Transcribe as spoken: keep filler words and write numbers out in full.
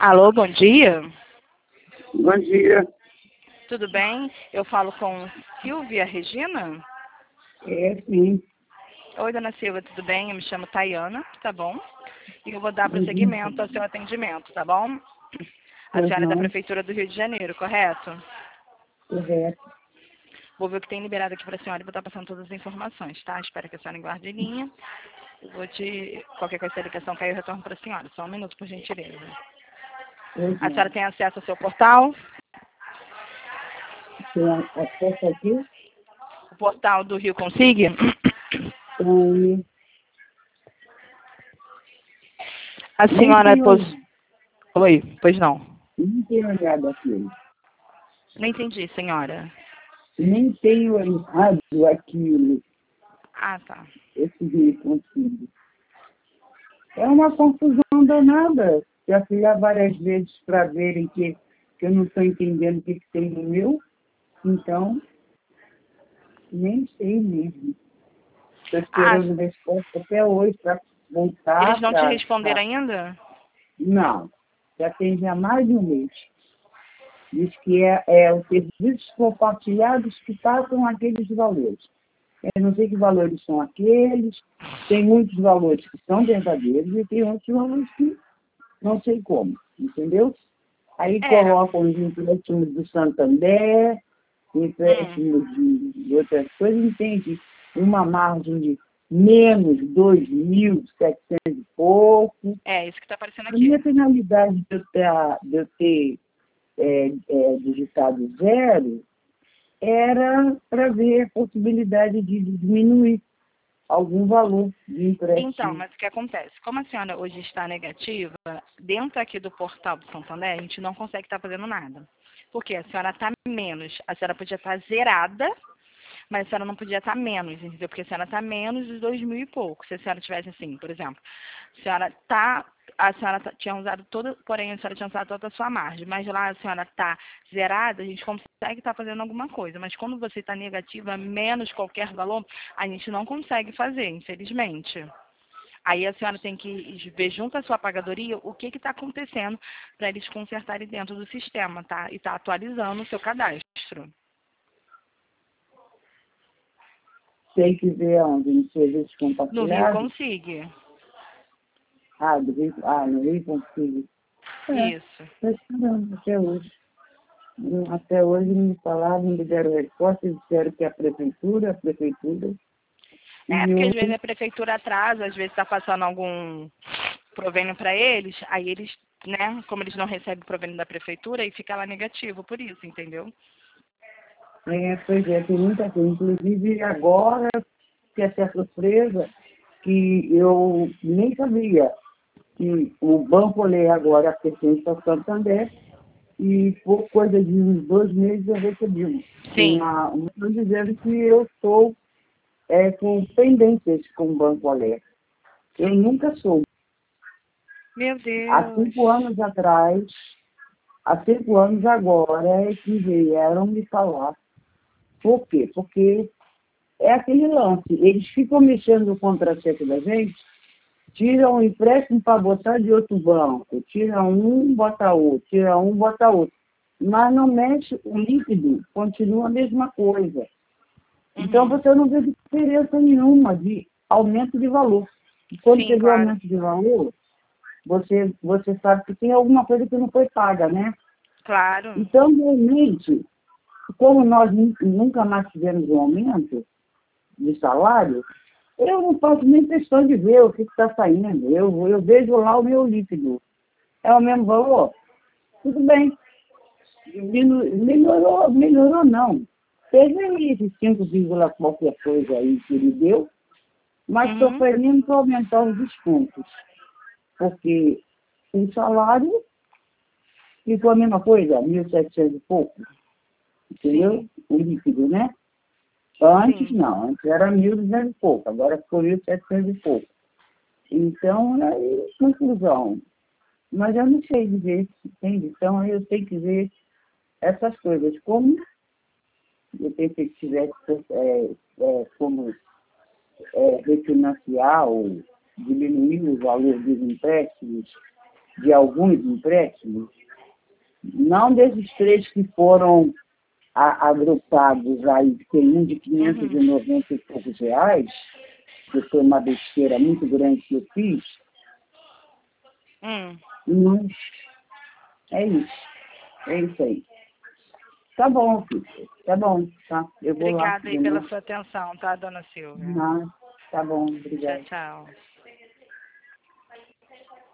Alô, bom dia. Bom dia. Tudo bem? Eu falo com Silvia Regina? É, sim. Oi, dona Silvia, tudo bem? Eu me chamo Tayana, tá bom? E eu vou dar prosseguimento ao Uhum. seu atendimento, tá bom? A senhora é da Uhum. Prefeitura do Rio de Janeiro, correto? Correto. Vou ver o que tem liberado aqui para a senhora e vou estar passando todas as informações, tá? Espero que a senhora guarde em linha. Eu vou te... Qualquer coisa, se a ligação cair, eu retorno para a senhora. Só um minuto, por gentileza. A senhora Uhum. tem acesso ao seu portal? Tem acesso aqui? O portal do Rio Consigue? Tem. A Nem senhora... tenho, Pos... Oi, pois não. nem tenho olhado aquilo. Não entendi, senhora. Nem tenho olhado aquilo. Ah, tá. Esse dia consigo. É uma confusão danada. Já fui lá várias vezes para verem que, que eu não estou entendendo o que, que tem no meu. Então, nem sei mesmo. Estou Ah, esperando resposta até hoje para eles voltar não te para. responderam ainda? Não, já tem já mais de um mês. Diz que é, é os serviços compartilhados que passam aqueles valores. Eu não sei que valores são aqueles, tem muitos valores que são verdadeiros e tem outros valores que não sei como, entendeu? Aí É. colocam os empréstimos do Santander, Hum. empréstimos de, de outras coisas, entende? Uma margem de menos dois mil e setecentos e pouco. É, isso que está aparecendo A aqui. minha finalidade de eu ter, de eu ter é, é, digitado zero era para ver a possibilidade de diminuir algum valor de Então, empréstimo. mas o que acontece? Como a senhora hoje está negativa, dentro aqui do portal do Santander, a gente não consegue estar fazendo nada. Porque a senhora está menos. A senhora podia estar zerada, mas a senhora não podia estar menos, entendeu? Porque a senhora está menos de dois mil e pouco. Se a senhora tivesse assim, por exemplo, a senhora tá, a senhora tá- tinha usado toda, porém a senhora tinha usado toda a sua margem, mas lá a senhora está zerada, a gente consegue estar fazendo alguma coisa. Mas quando você está negativa, menos qualquer valor, a gente não consegue fazer, infelizmente. Aí a senhora tem que ver junto à sua pagadoria o que está acontecendo para eles consertarem dentro do sistema, tá? E tá atualizando o seu cadastro. Tem que ver onde, nos serviços No Rio compartilhados. Consigue. Ah, do Rio, ah, no Rio consigo. É, Isso. estou esperando até hoje. Hum, Até hoje me falaram, me deram resposta, disseram que a prefeitura, a prefeitura, É e porque eu, às vezes a prefeitura atrasa, às vezes está passando algum provento para eles, aí eles, né, como eles não recebem provento da prefeitura, aí fica lá negativo, por isso, entendeu? é, pois é, tem muita coisa. Inclusive agora, que essa surpresa, que eu nem sabia que o Banco Olé agora pertence ao Santander, e por coisa de uns dois meses eu recebi Sim. uma, uma coisa dizendo que eu estou é, com pendências com o Banco Olé. Eu Sim. nunca soube. Meu Há Deus. cinco anos atrás, há cinco anos agora, é que vieram me falar. Por quê? Porque é aquele lance. Eles ficam mexendo no contra-cheque da gente, tiram um empréstimo para botar de outro banco, tira um, bota outro, tira um, bota outro. Mas não mexe, o líquido continua a mesma coisa. Então Uhum. você não vê diferença nenhuma de aumento de valor. E quando Sim, você vê claro. aumento de valor, você, você sabe que tem alguma coisa que não foi paga, né? Claro. Então, realmente, como nós nu- nunca mais tivemos um aumento de salário, eu não faço nem questão de ver o que está saindo. Eu, eu vejo lá o meu líquido. É o mesmo valor? Tudo bem. Diminu- Melhorou, melhorou não. Teve aí esse cinco, vírgula qualquer coisa aí que ele deu, mas estou Uhum. querendo para aumentar os descontos. Porque o salário ficou a mesma coisa, mil e setecentos e pouco, Sim. entendeu? O líquido, né? Antes Sim. não, antes era mil e duzentos e pouco, agora ficou mil e setecentos e pouco. Então, aí, conclusão. Mas eu não sei dizer, entende? Então, aí eu tenho que ver essas coisas. Como eu pensei que tivesse é, é, como é, refinanciar ou diminuir o valor dos empréstimos, de alguns empréstimos, não desses três que foram a, agrupados aí, tem um de quinhentos e noventa e poucos reais, que foi uma besteira muito grande que eu fiz. Hum. Não, é isso. É isso aí. Tá bom, filho. Tá bom, tá? Eu vou lá. Obrigada aí pela sua atenção, tá, dona Silvia? Ah, tá bom, Tchau, obrigada. tchau.